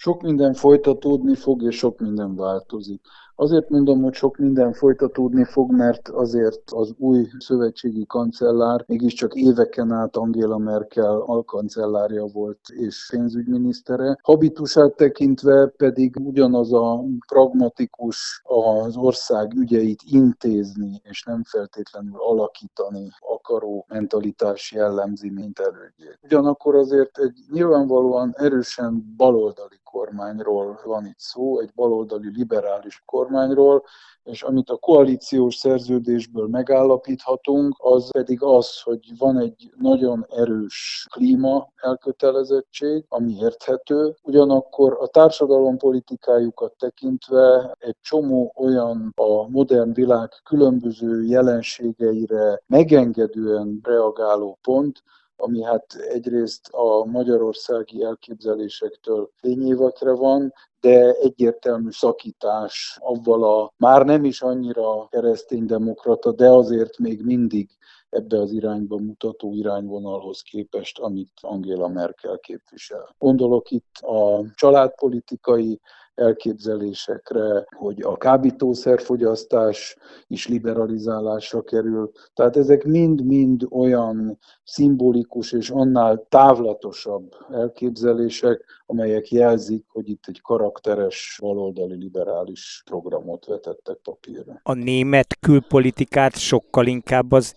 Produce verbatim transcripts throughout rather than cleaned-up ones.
Sok minden folytatódni fog, és sok minden változik. Azért mondom, hogy sok minden folytatódni fog, mert azért az új szövetségi kancellár mégiscsak éveken át Angela Merkel alkancellárja volt és pénzügyminisztere. Habitusát tekintve pedig ugyanaz a pragmatikus, az ország ügyeit intézni, és nem feltétlenül alakítani akaró mentalitás jellemzi, mint elődjét. Ugyanakkor azért egy nyilvánvalóan erősen baloldali kormányról van itt szó, egy baloldali liberális kormányról, és amit a koalíciós szerződésből megállapíthatunk, az pedig az, hogy van egy nagyon erős klíma elkötelezettség, ami érthető, ugyanakkor a társadalom politikájukat tekintve egy csomó olyan a modern világ különböző jelenségeire megengedően reagáló pont, ami hát egyrészt a magyarországi elképzelésektől fényévekre van, de egyértelmű szakítás avval a már nem is annyira kereszténydemokrata, de azért még mindig ebbe az irányba mutató irányvonalhoz képest, amit Angela Merkel képvisel. Gondolok itt a családpolitikai elképzelésekre, hogy a kábítószerfogyasztás is liberalizálásra kerül. Tehát ezek mind-mind olyan szimbolikus és annál távlatosabb elképzelések, amelyek jelzik, hogy itt egy karakteres baloldali liberális programot vetettek papírra. A német külpolitikát sokkal inkább az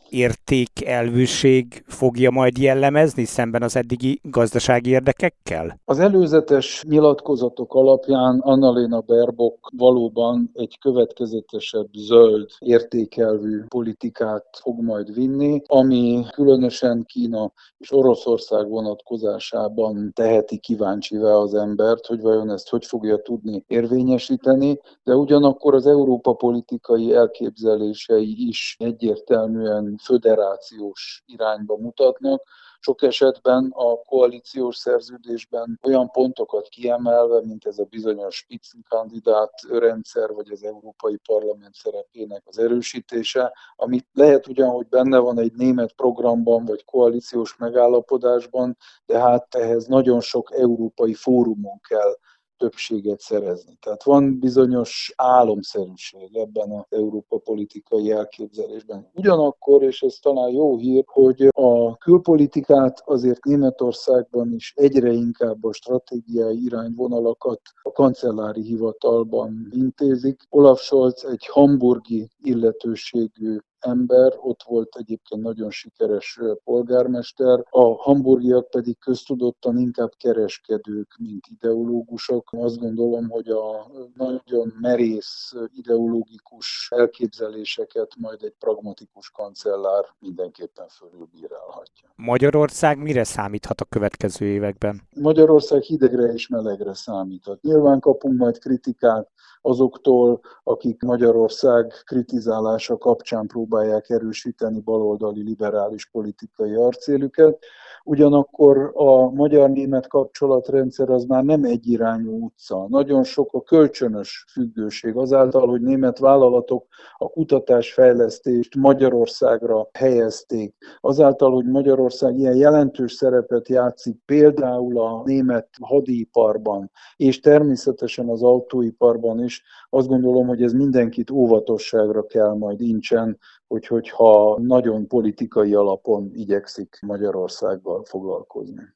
értékelvűség fogja majd jellemezni szemben az eddigi gazdasági érdekekkel? Az előzetes nyilatkozatok alapján Annalena Baerbock valóban egy következetesebb zöld értékelvű politikát fog majd vinni, ami különösen Kína és Oroszország vonatkozásában teheti kíváncsivá az embert, hogy vajon ezt hogy fogja tudni érvényesíteni, de ugyanakkor az Európa politikai elképzelései is egyértelműen föderációs irányba mutatnak. Sok esetben a koalíciós szerződésben olyan pontokat kiemelve, mint ez a bizonyos Spitzenkandidát rendszer, vagy az Európai Parlament szerepének az erősítése, ami lehet ugyan, hogy benne van egy német programban, vagy koalíciós megállapodásban, de hát ehhez nagyon sok európai fórumon kell többséget szerezni. Tehát van bizonyos álomszerűség ebben az Európa politikai elképzelésben. Ugyanakkor, és ez talán jó hír, hogy a külpolitikát azért Németországban is egyre inkább a stratégiai irányvonalakat a kancellári hivatalban intézik. Olaf Scholz egy hamburgi illetőségű ember, ott volt egyébként nagyon sikeres polgármester, a hamburgiak pedig köztudottan inkább kereskedők, mint ideológusok. Azt gondolom, hogy a nagyon merész ideológikus elképzeléseket majd egy pragmatikus kancellár mindenképpen fölülbírálhatja. Magyarország mire számíthat a következő években? Magyarország hidegre és melegre számíthat. Nyilván kapunk majd kritikát azoktól, akik Magyarország kritizálása kapcsán próbálják erősíteni baloldali liberális politikai arcélüket. Ugyanakkor a magyar-német kapcsolatrendszer az már nem egyirányú utca. Nagyon sok a kölcsönös függőség azáltal, hogy német vállalatok a kutatásfejlesztést Magyarországra helyezték. Azáltal, hogy Magyarország ilyen jelentős szerepet játszik például a német hadiiparban, és természetesen az autóiparban is, azt gondolom, hogy ez mindenkit óvatosságra kell majd incsen, hogy, hogyha nagyon politikai alapon igyekszik Magyarországgal foglalkozni.